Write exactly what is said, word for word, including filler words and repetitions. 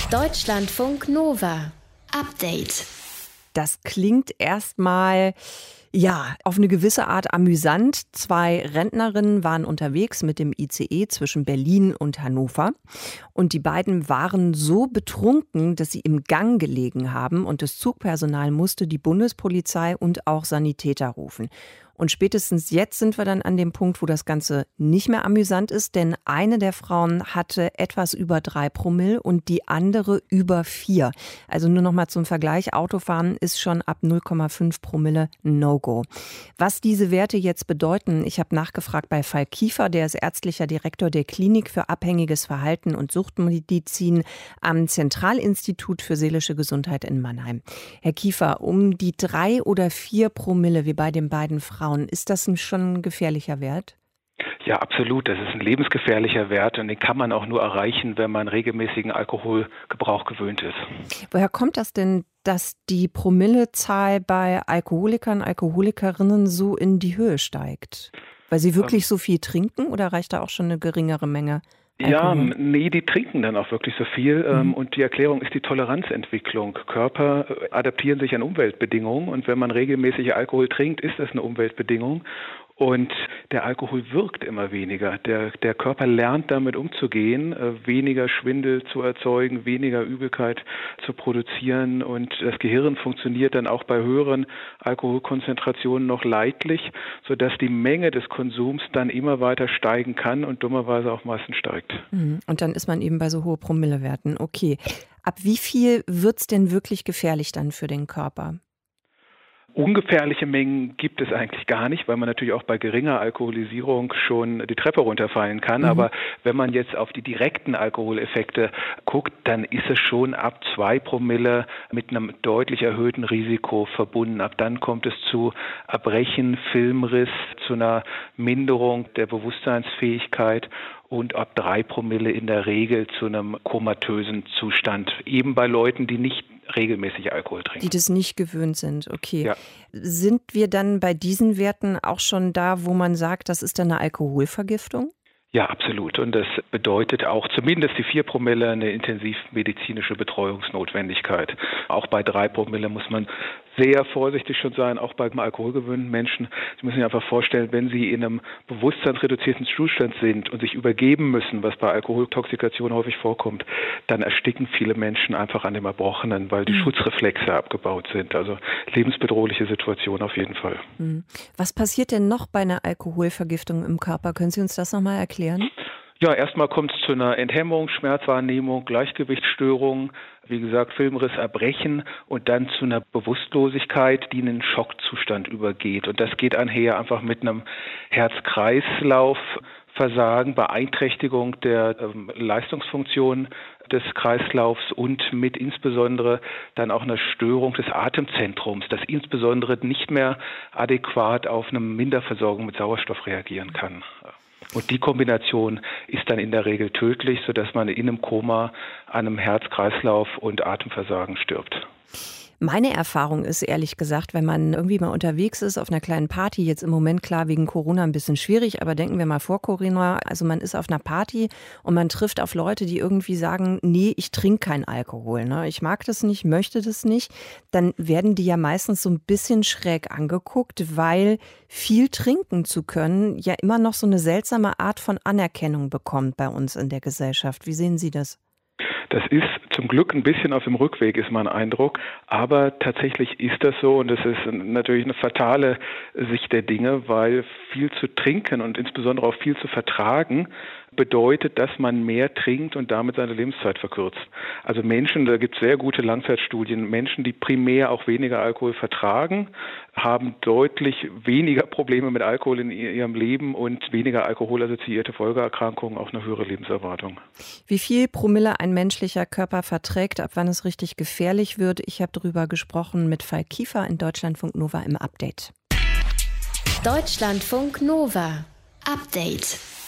Deutschlandfunk Nova. Update. Das klingt erstmal, ja, auf eine gewisse Art amüsant. Zwei Rentnerinnen waren unterwegs mit dem I C E zwischen Berlin und Hannover. Und die beiden waren so betrunken, dass sie im Gang gelegen haben. Und das Zugpersonal musste die Bundespolizei und auch Sanitäter rufen. Und spätestens jetzt sind wir dann an dem Punkt, wo das Ganze nicht mehr amüsant ist, denn eine der Frauen hatte etwas über drei Promille und die andere über vier. Also nur noch mal zum Vergleich, Autofahren ist schon ab null Komma fünf Promille No-Go. Was diese Werte jetzt bedeuten, ich habe nachgefragt bei Falk Kiefer, der ist ärztlicher Direktor der Klinik für abhängiges Verhalten und Suchtmedizin am Zentralinstitut für seelische Gesundheit in Mannheim. Herr Kiefer, um die drei oder vier Promille wie bei den beiden Frauen, ist das schon ein gefährlicher Wert? Ja, absolut. Das ist ein lebensgefährlicher Wert und den kann man auch nur erreichen, wenn man regelmäßigen Alkoholgebrauch gewöhnt ist. Woher kommt das denn, dass die Promillezahl bei Alkoholikern, Alkoholikerinnen so in die Höhe steigt? Weil sie wirklich ähm, so viel trinken oder reicht da auch schon eine geringere Menge? Ja, nee, die trinken dann auch wirklich so viel. Mhm. Und die Erklärung ist die Toleranzentwicklung. Körper adaptieren sich an Umweltbedingungen und wenn man regelmäßig Alkohol trinkt, ist das eine Umweltbedingung. Und der Alkohol wirkt immer weniger. Der, der Körper lernt damit umzugehen, äh, weniger Schwindel zu erzeugen, weniger Übelkeit zu produzieren. Und das Gehirn funktioniert dann auch bei höheren Alkoholkonzentrationen noch leidlich, sodass die Menge des Konsums dann immer weiter steigen kann und dummerweise auch meistens steigt. Und dann ist man eben bei so hohen Promillewerten. Okay. Ab wie viel wird's denn wirklich gefährlich dann für den Körper? Ungefährliche Mengen gibt es eigentlich gar nicht, weil man natürlich auch bei geringer Alkoholisierung schon die Treppe runterfallen kann. Mhm. Aber wenn man jetzt auf die direkten Alkoholeffekte guckt, dann ist es schon ab zwei Promille mit einem deutlich erhöhten Risiko verbunden. Ab dann kommt es zu Erbrechen, Filmriss, zu einer Minderung der Bewusstseinsfähigkeit und ab drei Promille in der Regel zu einem komatösen Zustand. Eben bei Leuten, die nicht regelmäßig Alkohol trinken. Die das nicht gewöhnt sind, okay. Ja. Sind wir dann bei diesen Werten auch schon da, wo man sagt, das ist dann eine Alkoholvergiftung? Ja, absolut. Und das bedeutet auch zumindest die vier Promille eine intensivmedizinische Betreuungsnotwendigkeit. Auch bei drei Promille muss man sehr vorsichtig schon sein, auch bei alkoholgewöhnten Menschen. Sie müssen sich einfach vorstellen, wenn Sie in einem bewusstseinsreduzierten Zustand sind und sich übergeben müssen, was bei Alkoholtoxikation häufig vorkommt, dann ersticken viele Menschen einfach an dem Erbrochenen, weil die mhm. Schutzreflexe abgebaut sind. Also lebensbedrohliche Situation auf jeden Fall. Mhm. Was passiert denn noch bei einer Alkoholvergiftung im Körper? Können Sie uns das nochmal erklären? Ja, erstmal kommt es zu einer Enthemmung, Schmerzwahrnehmung, Gleichgewichtsstörung, wie gesagt, Filmriss, Erbrechen und dann zu einer Bewusstlosigkeit, die in einen Schockzustand übergeht. Und das geht einher einfach mit einem Herz-Kreislauf-Versagen, Beeinträchtigung der ähm, Leistungsfunktion des Kreislaufs und mit insbesondere dann auch einer Störung des Atemzentrums, das insbesondere nicht mehr adäquat auf eine Minderversorgung mit Sauerstoff reagieren kann. Und die Kombination ist dann in der Regel tödlich, sodass man in einem Koma an einem Herz-Kreislauf- und Atemversagen stirbt. Meine Erfahrung ist ehrlich gesagt, wenn man irgendwie mal unterwegs ist auf einer kleinen Party, jetzt im Moment klar wegen Corona ein bisschen schwierig, aber denken wir mal vor Corona, also man ist auf einer Party und man trifft auf Leute, die irgendwie sagen, nee, ich trinke keinen Alkohol, ne? Ich mag das nicht, möchte das nicht, dann werden die ja meistens so ein bisschen schräg angeguckt, weil viel trinken zu können ja immer noch so eine seltsame Art von Anerkennung bekommt bei uns in der Gesellschaft. Wie sehen Sie das? Das ist zum Glück ein bisschen auf dem Rückweg, ist mein Eindruck. Aber tatsächlich ist das so und das ist natürlich eine fatale Sicht der Dinge, weil viel zu trinken und insbesondere auch viel zu vertragen bedeutet, dass man mehr trinkt und damit seine Lebenszeit verkürzt. Also Menschen, da gibt es sehr gute Langzeitstudien, Menschen, die primär auch weniger Alkohol vertragen, haben deutlich weniger Probleme mit Alkohol in ihrem Leben und weniger alkoholassoziierte Folgeerkrankungen, auch eine höhere Lebenserwartung. Wie viel Promille ein menschlicher Körper verträgt, ab wann es richtig gefährlich wird? Ich habe darüber gesprochen mit Falk Kiefer in Deutschlandfunk Nova im Update. Deutschlandfunk Nova. Update.